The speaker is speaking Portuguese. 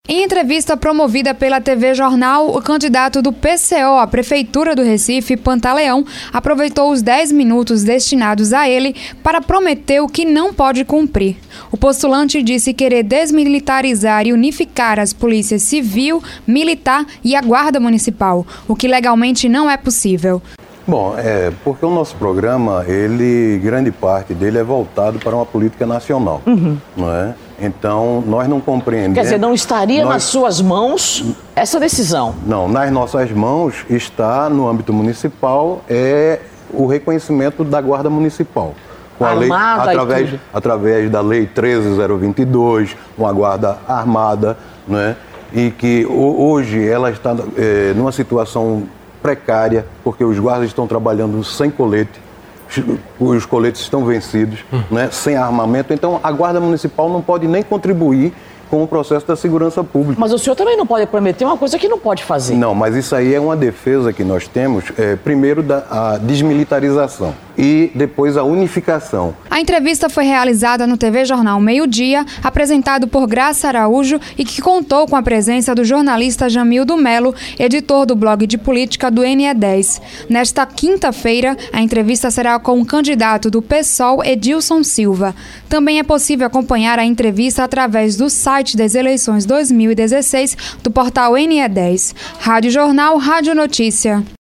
Em entrevista promovida pela TV Jornal, o candidato do PCO à Prefeitura do Recife, Pantaleão, aproveitou os 10 minutos destinados a ele para prometer o que não pode cumprir. O postulante disse querer desmilitarizar e unificar as polícias civil, militar e a guarda municipal, o que legalmente não é possível. Bom, porque o nosso programa, grande parte dele é voltado para uma política nacional, não é? Então, nós não compreendemos... Quer dizer, não estaria nas suas mãos essa decisão? Não, nas nossas mãos está, no âmbito municipal, o reconhecimento da Guarda Municipal. Com a lei, através da Lei 13.022, uma Guarda Armada, né? E que hoje ela está numa situação precária, porque os guardas estão trabalhando sem colete, os coletes estão vencidos, né, sem armamento. Então, a Guarda Municipal não pode nem contribuir com o processo da segurança pública. Mas o senhor também não pode prometer uma coisa que não pode fazer. Não, mas isso aí é uma defesa que nós temos, primeiro a desmilitarização e depois a unificação. A entrevista foi realizada no TV Jornal Meio-Dia, apresentado por Graça Araújo e que contou com a presença do jornalista Jamildo Melo, editor do blog de política do NE10. Nesta quinta-feira, a entrevista será com o candidato do PSOL, Edilson Silva. Também é possível acompanhar a entrevista através do site das eleições 2016 do portal NE10. Rádio Jornal, Rádio Notícia.